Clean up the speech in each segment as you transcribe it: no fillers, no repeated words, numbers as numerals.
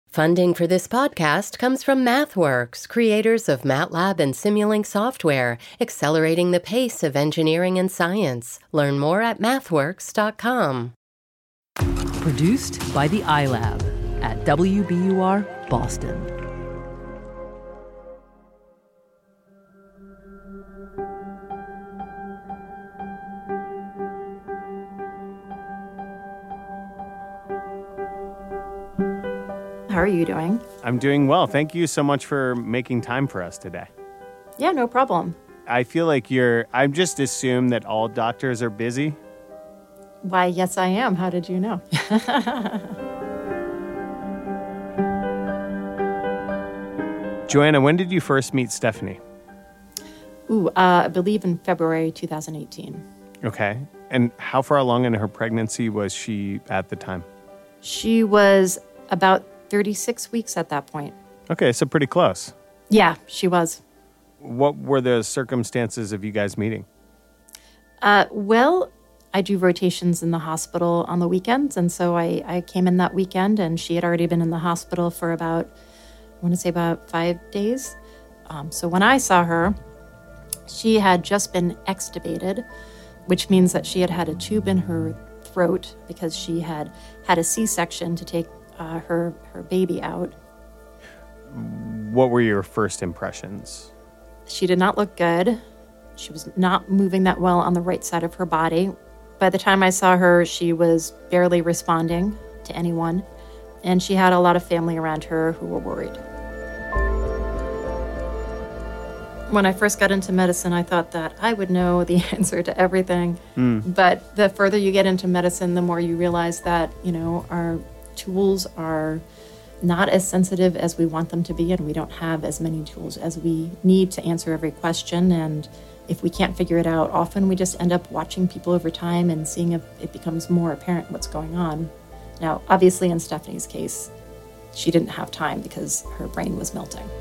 Funding for this podcast comes from MathWorks, creators of MATLAB and Simulink software, accelerating the pace of engineering and science. Learn more at mathworks.com. Produced by the iLab at WBUR Boston. How are you doing? I'm doing well. Thank you so much for making time for us today. Yeah, no problem. I feel like I just assume that all doctors are busy. Why, yes, I am. How did you know? Joanna, when did you first meet Stephanie? I believe in February 2018. Okay. And how far along in her pregnancy was she at the time? She was about 36 weeks at that point. Okay, so pretty close. Yeah, she was. What were the circumstances of you guys meeting? Well, I do rotations in the hospital on the weekends, and so I came in that weekend, and she had already been in the hospital for about 5 days. So when I saw her, she had just been extubated, which means that she had had a tube in her throat because she had had a C-section to take her baby out. What were your first impressions? She did not look good. She was not moving that well on the right side of her body. By the time I saw her, she was barely responding to anyone, and she had a lot of family around her who were worried. When I first got into medicine, I thought that I would know the answer to everything. But the further you get into medicine, the more you realize that, our tools are not as sensitive as we want them to be, and we don't have as many tools as we need to answer every question. And if we can't figure it out, often we just end up watching people over time and seeing if it becomes more apparent what's going on. Now, obviously in Stephanie's case, she didn't have time because her brain was melting.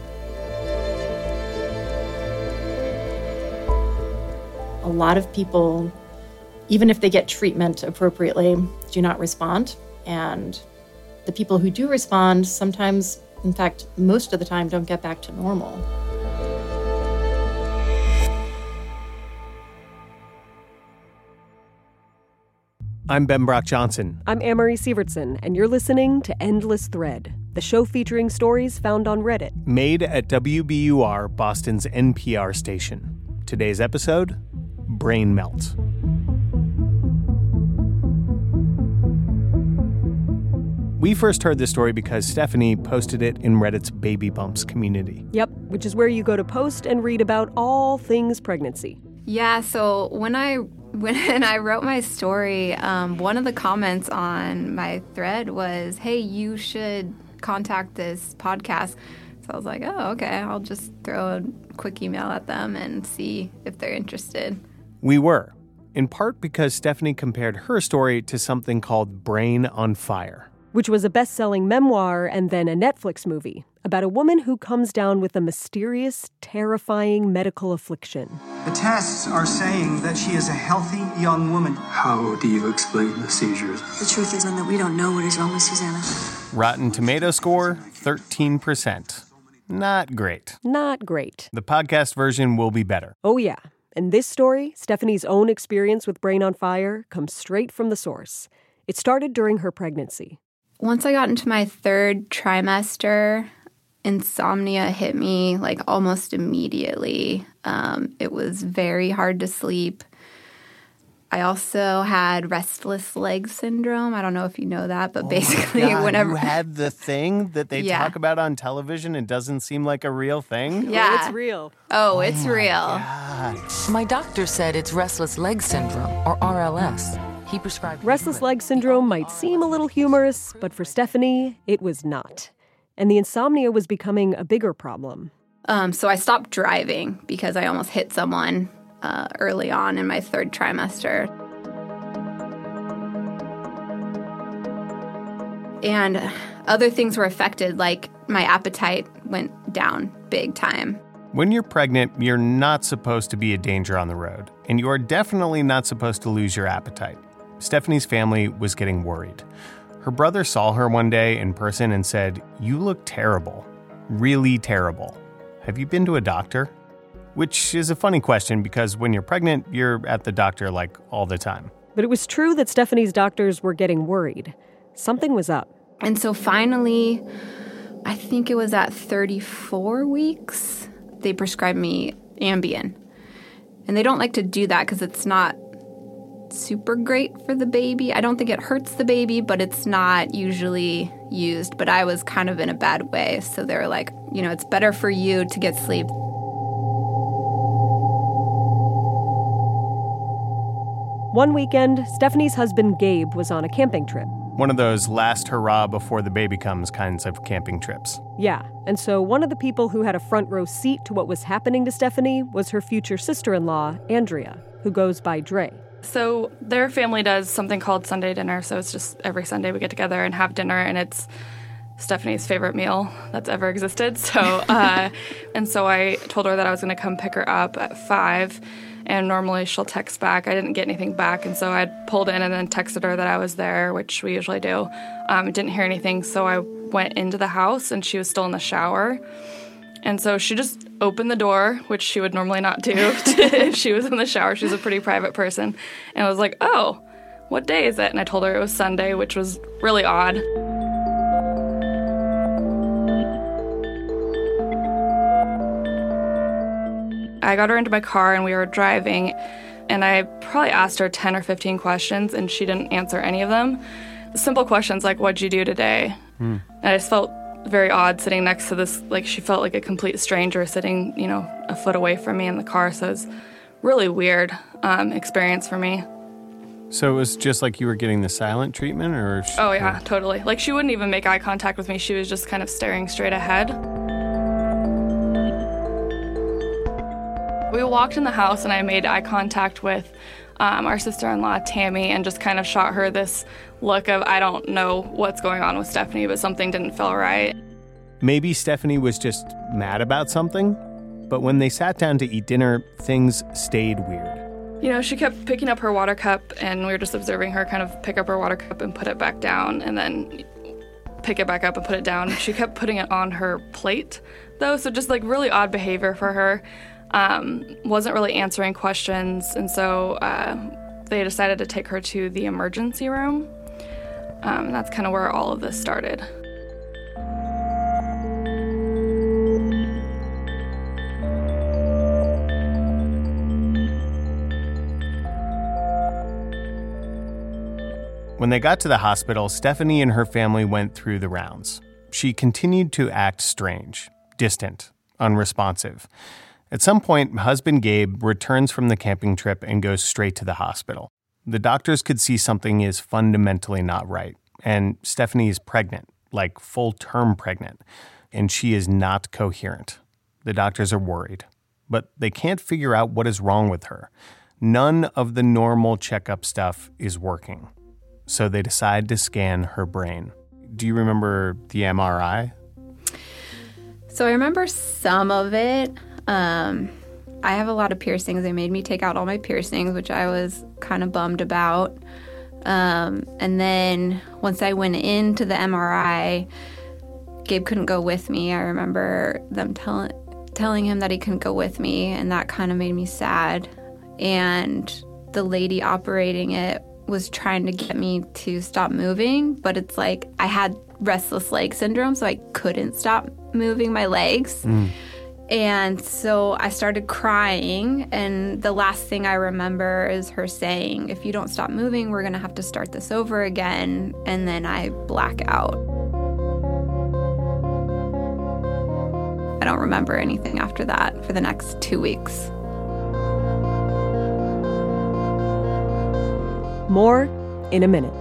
A lot of people, even if they get treatment appropriately, do not respond. And the people who do respond sometimes, in fact, most of the time, don't get back to normal. I'm Ben Brock Johnson. I'm Amory Sievertson, and you're listening to Endless Thread, the show featuring stories found on Reddit. Made at WBUR, Boston's NPR station. Today's episode, Brain Melt. We first heard this story because Stephanie posted it in Reddit's Baby Bumps community. Yep, which is where you go to post and read about all things pregnancy. Yeah, so when I wrote my story, one of the comments on my thread was, hey, you should contact this podcast. So I was like, oh, okay, I'll just throw a quick email at them and see if they're interested. We were, in part because Stephanie compared her story to something called Brain on Fire, which was a best-selling memoir and then a Netflix movie about a woman who comes down with a mysterious, terrifying medical affliction. The tests are saying that she is a healthy young woman. How do you explain the seizures? The truth is that we don't know what is wrong with Susanna. Rotten Tomato score, 13%. Not great. Not great. The podcast version will be better. Oh, yeah. And this story, Stephanie's own experience with Brain on Fire, comes straight from the source. It started during her pregnancy. Once I got into my third trimester, insomnia hit me almost immediately. It was very hard to sleep. I also had restless leg syndrome. I don't know if you know that, but basically whenever... You had the thing that they talk about on television and doesn't seem like a real thing? Yeah. Oh, it's real. Oh, it's real. God. My doctor said it's restless leg syndrome, or RLS. He prescribed... Restless leg syndrome might seem a little humorous, but for Stephanie, it was not. And the insomnia was becoming a bigger problem. So I stopped driving because I almost hit someone early on in my third trimester. And other things were affected, like my appetite went down big time. When you're pregnant, you're not supposed to be a danger on the road, and you are definitely not supposed to lose your appetite. Stephanie's family was getting worried. Her brother saw her one day in person and said, "You look terrible. Really terrible. Have you been to a doctor?" Which is a funny question because when you're pregnant, you're at the doctor like all the time. But it was true that Stephanie's doctors were getting worried. Something was up. And so finally, I think it was at 34 weeks, they prescribed me Ambien. And they don't like to do that because it's not super great for the baby. I don't think it hurts the baby, but it's not usually used. But I was kind of in a bad way. So they were like, it's better for you to get sleep. One weekend, Stephanie's husband Gabe was on a camping trip. One of those last hurrah before the baby comes kinds of camping trips. Yeah, and so one of the people who had a front row seat to what was happening to Stephanie was her future sister-in-law, Andrea, who goes by Dre. So their family does something called Sunday dinner, so it's just every Sunday we get together and have dinner, and it's Stephanie's favorite meal that's ever existed. So, and so I told her that I was going to come pick her up at 5, and normally she'll text back. I didn't get anything back, and so I pulled in and then texted her that I was there, which we usually do. Didn't hear anything, so I went into the house, and she was still in the shower. And so she just opened the door, which she would normally not do if she was in the shower. She's a pretty private person. And I was like, "Oh, what day is it?" And I told her it was Sunday, which was really odd. I got her into my car and we were driving, and I probably asked her 10 or 15 questions, and she didn't answer any of them. Simple questions like, "What'd you do today?" And I just felt very odd sitting next to this, like she felt like a complete stranger sitting, a foot away from me in the car. So it was really weird experience for me. So it was just like you were getting the silent treatment, or? Oh yeah, totally. Like she wouldn't even make eye contact with me. She was just kind of staring straight ahead. We walked in the house and I made eye contact with our sister-in-law, Tammy, and just kind of shot her this look of, I don't know what's going on with Stephanie, but something didn't feel right. Maybe Stephanie was just mad about something, but when they sat down to eat dinner, things stayed weird. She kept picking up her water cup, and we were just observing her kind of pick up her water cup and put it back down, and then pick it back up and put it down. She kept putting it on her plate, though, so just like really odd behavior for her. Wasn't really answering questions, and so they decided to take her to the emergency room. And that's kind of where all of this started. When they got to the hospital, Stephanie and her family went through the rounds. She continued to act strange, distant, unresponsive. At some point, husband Gabe returns from the camping trip and goes straight to the hospital. The doctors could see something is fundamentally not right, and Stephanie is pregnant, like full-term pregnant, and she is not coherent. The doctors are worried, but they can't figure out what is wrong with her. None of the normal checkup stuff is working, so they decide to scan her brain. Do you remember the MRI? So I remember some of it. I have a lot of piercings. They made me take out all my piercings, which I was kind of bummed about. And then once I went into the MRI, Gabe couldn't go with me. I remember them telling him that he couldn't go with me, and that kind of made me sad. And the lady operating it was trying to get me to stop moving, but it's like I had restless leg syndrome, so I couldn't stop moving my legs. And so I started crying, and the last thing I remember is her saying, "If you don't stop moving, we're going to have to start this over again." And then I black out. I don't remember anything after that for the next 2 weeks. More in a minute.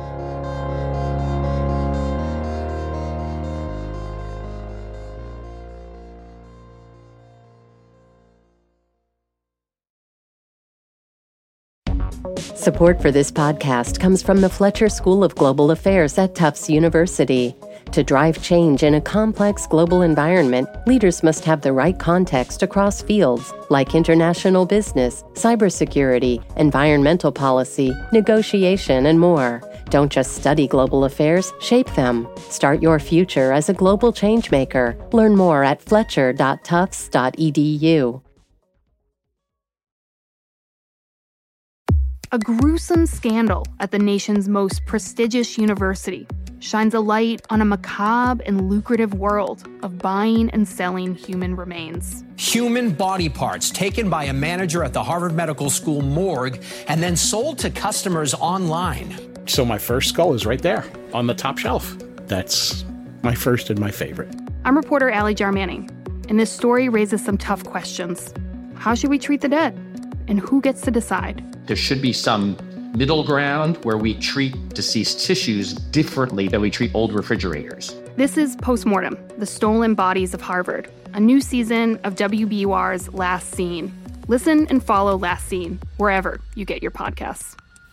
Support for this podcast comes from the Fletcher School of Global Affairs at Tufts University. To drive change in a complex global environment, leaders must have the right context across fields like international business, cybersecurity, environmental policy, negotiation, and more. Don't just study global affairs, shape them. Start your future as a global changemaker. Learn more at fletcher.tufts.edu. A gruesome scandal at the nation's most prestigious university shines a light on a macabre and lucrative world of buying and selling human remains. Human body parts taken by a manager at the Harvard Medical School morgue and then sold to customers online. So my first skull is right there on the top shelf. That's my first and my favorite. I'm reporter Allie Jarmanning, and this story raises some tough questions. How should we treat the dead? And who gets to decide? There should be some middle ground where we treat deceased tissues differently than we treat old refrigerators. This is Postmortem, The Stolen Bodies of Harvard, a new season of WBUR's Last Scene. Listen and follow Last Scene wherever you get your podcasts.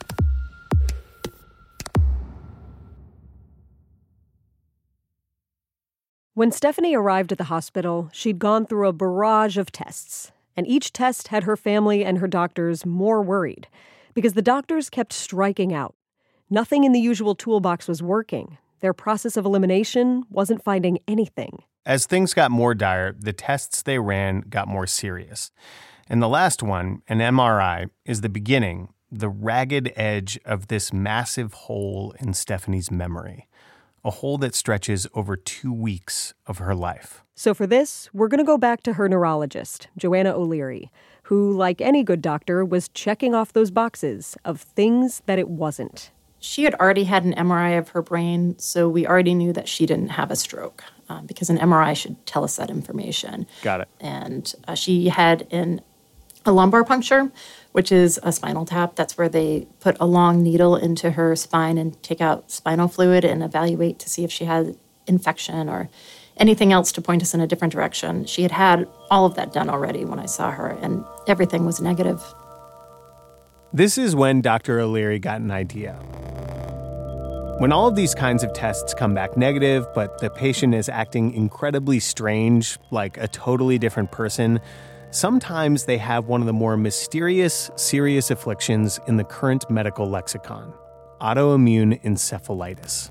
When Stephanie arrived at the hospital, she'd gone through a barrage of tests, and each test had her family and her doctors more worried because the doctors kept striking out. Nothing in the usual toolbox was working. Their process of elimination wasn't finding anything. As things got more dire, the tests they ran got more serious. And the last one, an MRI, is the beginning, the ragged edge of this massive hole in Stephanie's memory. A hole that stretches over 2 weeks of her life. So for this, we're going to go back to her neurologist, Joanna O'Leary, who, like any good doctor, was checking off those boxes of things that it wasn't. She had already had an MRI of her brain, so we already knew that she didn't have a stroke because an MRI should tell us that information. Got it. And she had a lumbar puncture, which is a spinal tap. That's where they put a long needle into her spine and take out spinal fluid and evaluate to see if she had infection or anything else to point us in a different direction. She had had all of that done already when I saw her, and everything was negative. This is when Dr. O'Leary got an idea. When all of these kinds of tests come back negative, but the patient is acting incredibly strange, like a totally different person, sometimes they have one of the more mysterious, serious afflictions in the current medical lexicon: autoimmune encephalitis.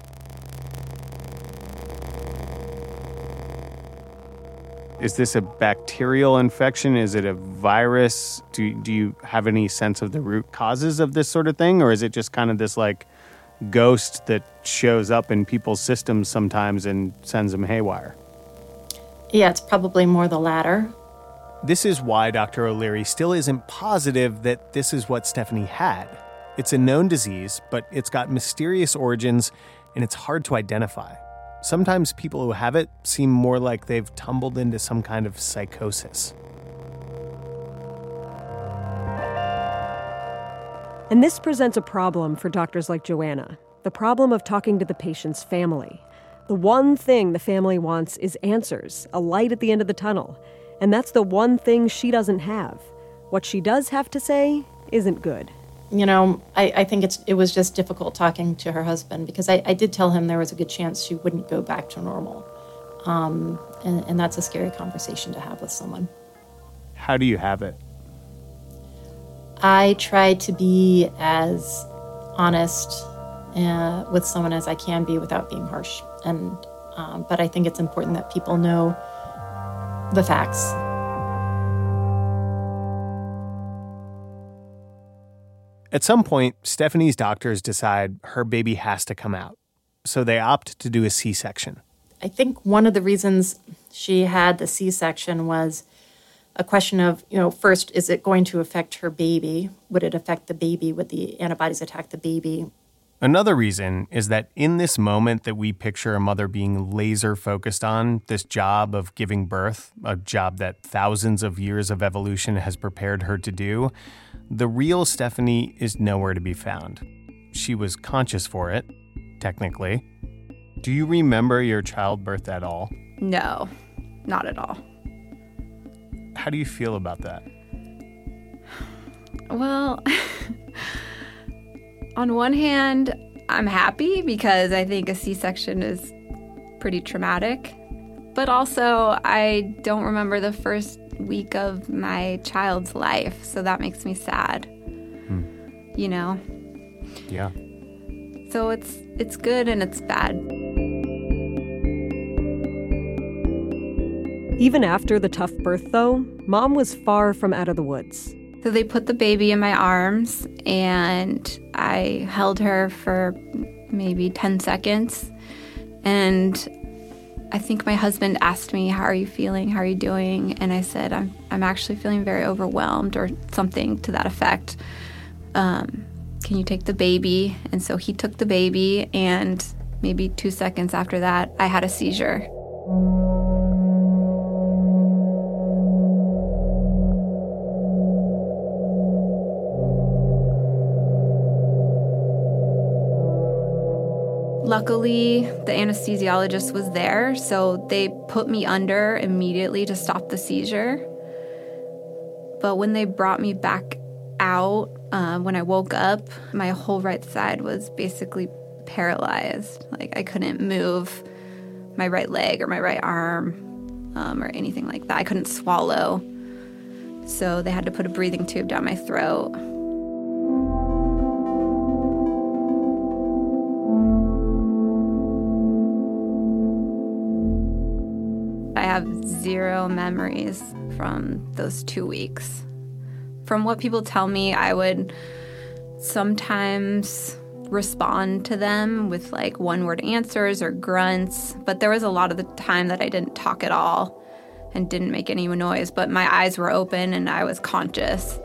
Is this a bacterial infection? Is it a virus? Do you have any sense of the root causes of this sort of thing? Or is it just kind of this like ghost that shows up in people's systems sometimes and sends them haywire? Yeah, it's probably more the latter. This is why Dr. O'Leary still isn't positive that this is what Stephanie had. It's a known disease, but it's got mysterious origins and it's hard to identify. Sometimes people who have it seem more like they've tumbled into some kind of psychosis. And this presents a problem for doctors like Joanna, the problem of talking to the patient's family. The one thing the family wants is answers, a light at the end of the tunnel. And that's the one thing she doesn't have. What she does have to say isn't good. You know, I think it was just difficult talking to her husband because I did tell him there was a good chance she wouldn't go back to normal. And that's a scary conversation to have with someone. How do you have it? I try to be as honest with someone as I can be without being harsh. But I think it's important that people know the facts. At some point, Stephanie's doctors decide her baby has to come out, so they opt to do a C-section. I think one of the reasons she had the C-section was a question of, first, is it going to affect her baby? Would it affect the baby? Would the antibodies attack the baby? Another reason is that in this moment that we picture a mother being laser focused on, this job of giving birth, a job that thousands of years of evolution has prepared her to do, the real Stephanie is nowhere to be found. She was conscious for it, technically. Do you remember your childbirth at all? No, not at all. How do you feel about that? Well, on one hand, I'm happy because I think a C-section is pretty traumatic. But also, I don't remember the first week of my child's life, so that makes me sad. You know? Yeah. So it's good and it's bad. Even after the tough birth, though, Mom was far from out of the woods. So they put the baby in my arms, and I held her for maybe 10 seconds. And I think my husband asked me, "How are you feeling? How are you doing?" And I said, I'm actually feeling very overwhelmed," or something to that effect. "Can you take the baby?" And so he took the baby, and maybe 2 seconds after that, I had a seizure. Luckily, the anesthesiologist was there, so they put me under immediately to stop the seizure. But when they brought me back out, when I woke up, my whole right side was basically paralyzed. Like, I couldn't move my right leg or my right arm or anything like that. I couldn't swallow. So they had to put a breathing tube down my throat. I have zero memories from those 2 weeks. From what people tell me, I would sometimes respond to them with like one-word answers or grunts, but there was a lot of the time that I didn't talk at all and didn't make any noise, but my eyes were open and I was conscious.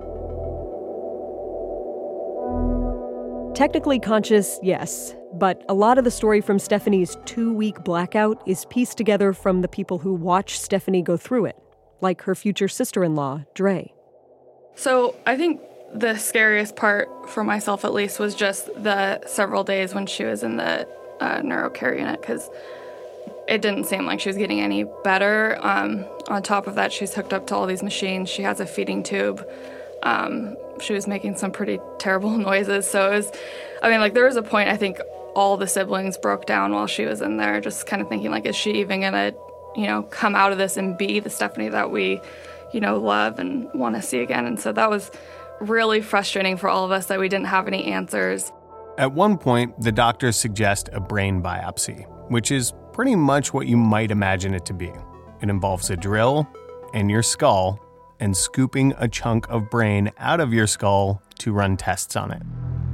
Technically conscious, yes, but a lot of the story from Stephanie's 2-week blackout is pieced together from the people who watched Stephanie go through it, like her future sister-in-law, Dre. So I think the scariest part for myself, at least, was just the several days when she was in the neurocare unit, because it didn't seem like she was getting any better. On top of that, she's hooked up to all these machines. She has a feeding tube. She was making some pretty terrible noises. So it was, there was a point, I think all the siblings broke down while she was in there, just kind of thinking, like, is she even going to, come out of this and be the Stephanie that we, love and want to see again? And so that was really frustrating for all of us that we didn't have any answers. At one point, the doctors suggest a brain biopsy, which is pretty much what you might imagine it to be. It involves a drill in your skull and scooping a chunk of brain out of your skull to run tests on it.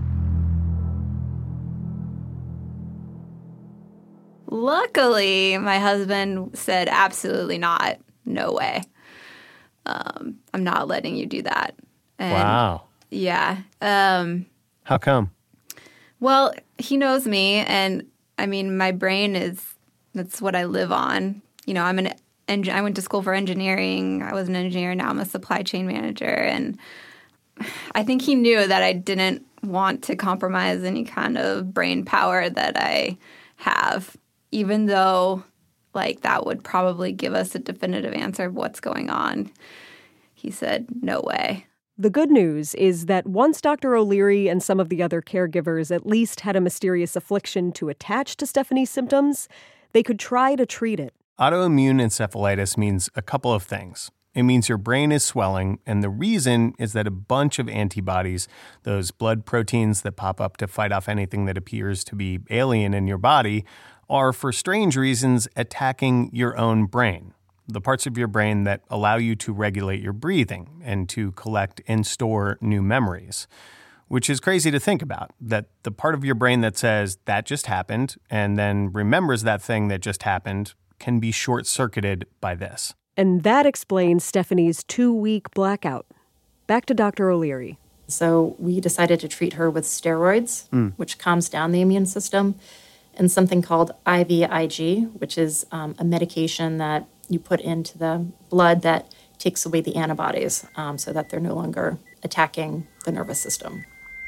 Luckily, my husband said, absolutely not. No way. I'm not letting you do that. And wow. Yeah. How come? Well, he knows me, and my brain that's what I live on. I went to school for engineering. I was an engineer. Now I'm a supply chain manager. And I think he knew that I didn't want to compromise any kind of brain power that I have, even though, that would probably give us a definitive answer of what's going on. He said, no way. The good news is that once Dr. O'Leary and some of the other caregivers at least had a mysterious affliction to attach to Stephanie's symptoms, they could try to treat it. Autoimmune encephalitis means a couple of things. It means your brain is swelling, and the reason is that a bunch of antibodies, those blood proteins that pop up to fight off anything that appears to be alien in your body, are, for strange reasons, attacking your own brain. The parts of your brain that allow you to regulate your breathing and to collect and store new memories. Which is crazy to think about, that the part of your brain that says, that just happened, and then remembers that thing that just happened, can be short-circuited by this. And that explains Stephanie's 2-week blackout. Back to Dr. O'Leary. So we decided to treat her with steroids, which calms down the immune system, and something called IVIG, which is a medication that you put into the blood that takes away the antibodies so that they're no longer attacking the nervous system.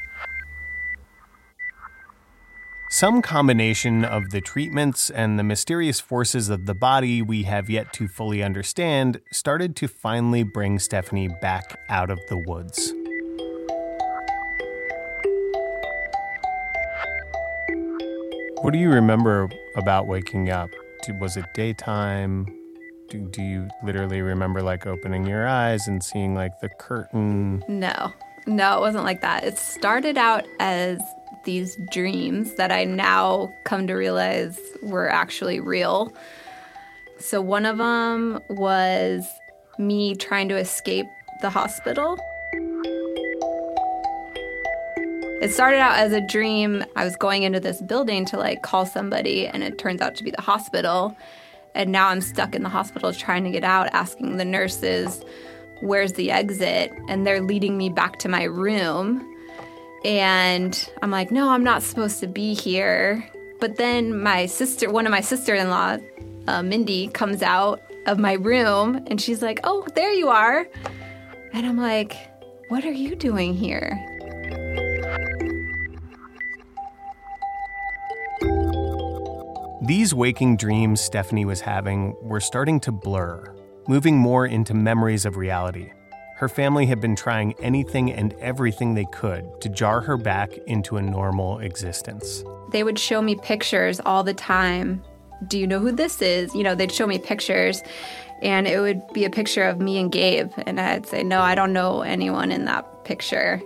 Some combination of the treatments and the mysterious forces of the body we have yet to fully understand started to finally bring Stephanie back out of the woods. What do you remember about waking up? Was it daytime? Do you literally remember opening your eyes and seeing the curtain? No, it wasn't like that. It started out as these dreams that I now come to realize were actually real. So one of them was me trying to escape the hospital. It started out as a dream. I was going into this building to like call somebody, and it turns out to be the hospital. And now I'm stuck in the hospital trying to get out, asking the nurses, where's the exit? And they're leading me back to my room. And I'm like, no, I'm not supposed to be here. But then one of my sister-in-law, Mindy, comes out of my room, and she's like, oh, there you are. And I'm like, what are you doing here? These waking dreams Stephanie was having were starting to blur, moving more into memories of reality. Her family had been trying anything and everything they could to jar her back into a normal existence. They would show me pictures all the time. Do you know who this is? They'd show me pictures, and it would be a picture of me and Gabe. And I'd say, no, I don't know anyone in that picture,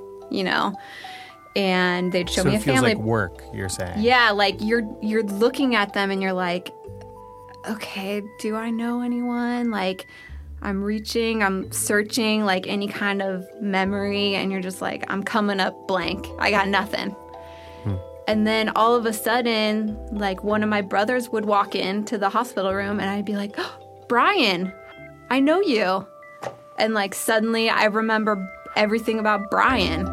And they'd show me a family. So it feels like work, you're saying? Yeah, like you're looking at them and you're like, okay, do I know anyone? Like, I'm reaching, I'm searching, like any kind of memory, and you're just like, I'm coming up blank. I got nothing. And then all of a sudden, like one of my brothers would walk into the hospital room, and I'd be like, oh, Brian, I know you. And like suddenly I remember everything about Brian.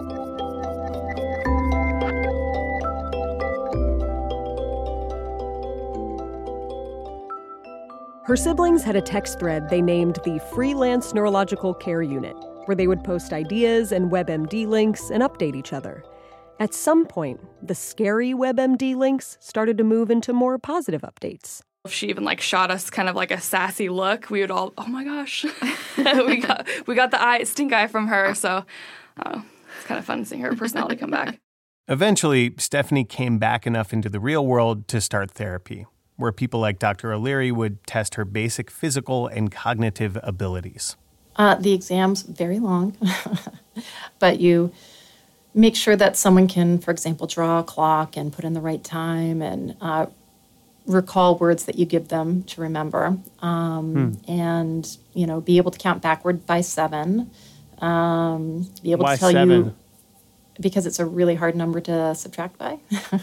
Her siblings had a text thread they named the Freelance Neurological Care Unit, where they would post ideas and WebMD links and update each other. At some point, the scary WebMD links started to move into more positive updates. If she even shot us kind of like a sassy look, we would all, oh my gosh, we got the stink eye from her. So it's kind of fun seeing her personality come back. Eventually, Stephanie came back enough into the real world to start therapy, where people like Dr. O'Leary would test her basic physical and cognitive abilities. The exam's very long, but you make sure that someone can, for example, draw a clock and put in the right time and recall words that you give them to remember, and, be able to count backward by 7, be able Why to tell 7? you, because it's a really hard number to subtract by.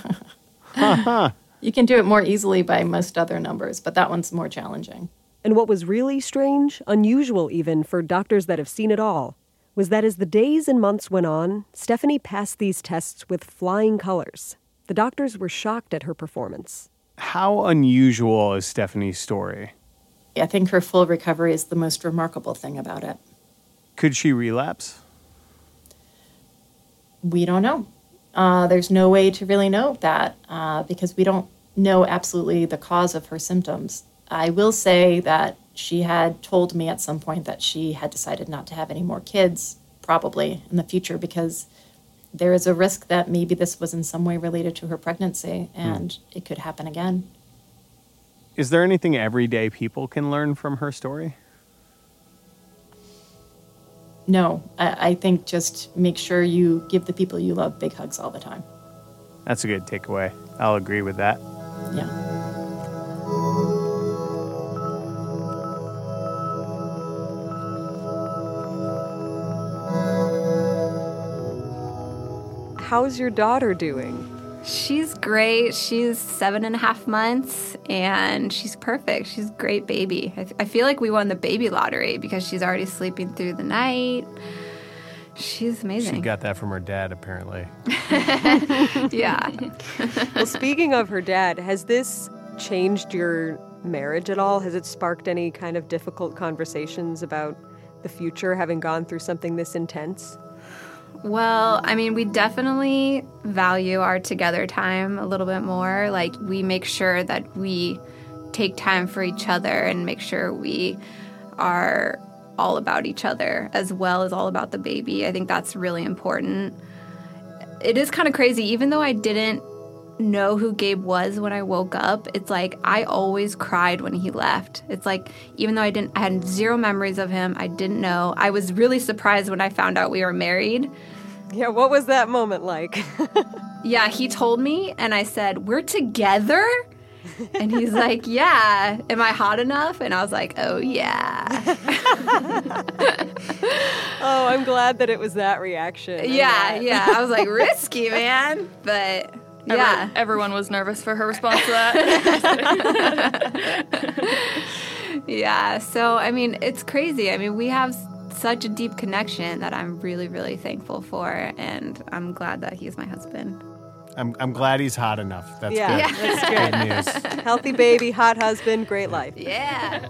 You can do it more easily by most other numbers, but that one's more challenging. And what was really strange, unusual even for doctors that have seen it all, was that as the days and months went on, Stephanie passed these tests with flying colors. The doctors were shocked at her performance. How unusual is Stephanie's story? I think her full recovery is the most remarkable thing about it. Could she relapse? We don't know. There's no way to really know that because we don't know absolutely the cause of her symptoms. I will say that she had told me at some point that she had decided not to have any more kids, probably in the future, because there is a risk that maybe this was in some way related to her pregnancy, and it could happen again. Is there anything everyday people can learn from her story? No, I think just make sure you give the people you love big hugs all the time. That's a good takeaway. I'll agree with that. Yeah. How's your daughter doing? She's great. She's 7.5 months, and she's perfect. She's a great baby. I feel like we won the baby lottery because she's already sleeping through the night. She's amazing. She got that from her dad, apparently. Yeah. Well, speaking of her dad, has this changed your marriage at all? Has it sparked any kind of difficult conversations about the future, having gone through something this intense? Well, I mean, we definitely value our together time a little bit more. Like, we make sure that we take time for each other and make sure we are all about each other as well as all about the baby. I think that's really important. It is kind of crazy. Even though I didn't know who Gabe was when I woke up, it's like I always cried when he left. It's like, even though I had zero memories of him, I didn't know. I was really surprised when I found out we were married. Yeah, what was that moment like? Yeah, he told me, and I said, "We're together?" And he's like, "Yeah. Am I hot enough?" And I was like, "Oh, yeah." Oh, I'm glad that it was that reaction. Yeah. I was like, risky, man. But, yeah. Everyone was nervous for her response to that. Yeah, so, I mean, it's crazy. I mean, we have such a deep connection that I'm really, really thankful for, and I'm glad that he's my husband. I'm glad he's hot enough. That's good. Yeah, that's good news. Healthy baby, hot husband, great life. Yeah.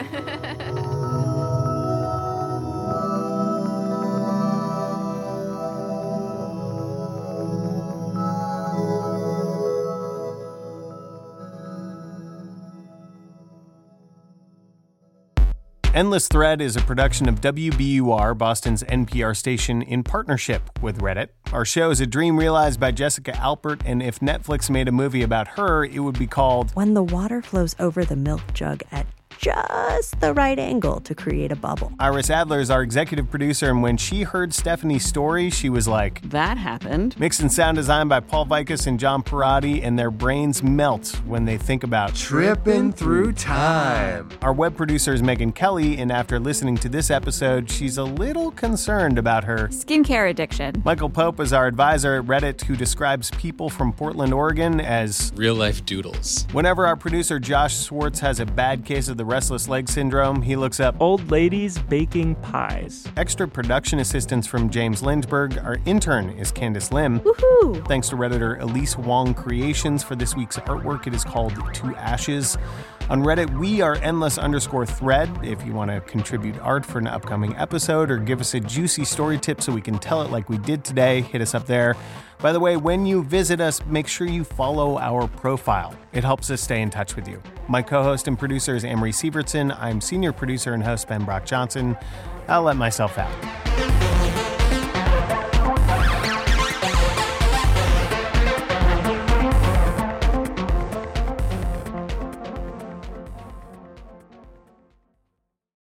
Endless Thread is a production of WBUR, Boston's NPR station, in partnership with Reddit. Our show is a dream realized by Jessica Alpert, and if Netflix made a movie about her, it would be called When the Water Flows Over the Milk Jug at just the right angle to create a bubble. Iris Adler is our executive producer, and when she heard Stephanie's story, she was like, that happened. Mix and sound design by Paul Vikas and John Parati, and their brains melt when they think about tripping through time. Our web producer is Megan Kelly, and after listening to this episode, she's a little concerned about her skincare addiction. Michael Pope is our advisor at Reddit, who describes people from Portland, Oregon as real-life doodles. Whenever our producer Josh Swartz has a bad case of the restless leg syndrome, he looks up old ladies baking pies. Extra production assistance from James Lindberg. Our intern is Candace Lim. Woohoo! Thanks to Redditor Elise Wong Creations for this week's artwork. It is called To Ashes. On Reddit, we are endless_thread. If you want to contribute art for an upcoming episode or give us a juicy story tip so we can tell it like we did today, hit us up there. By the way, when you visit us, make sure you follow our profile. It helps us stay in touch with you. My co-host and producer is Amory Sievertson. I'm senior producer and host Ben Brock Johnson. I'll let myself out.